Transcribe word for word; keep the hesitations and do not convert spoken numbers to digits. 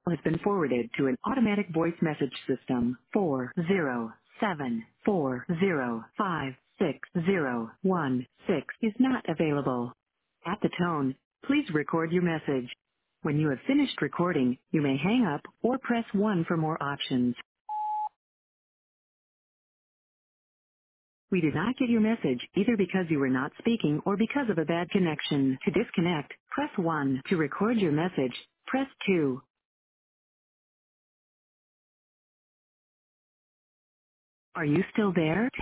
has been forwarded to an automatic voice message system. four zero seven four zero five six zero one six is not available. At the tone, please record your message. When you have finished recording, you may hang up or press one for more options. We did not get your message either because you were not speaking or because of a bad connection. To disconnect, press one. To record your message, press two. Are you still there?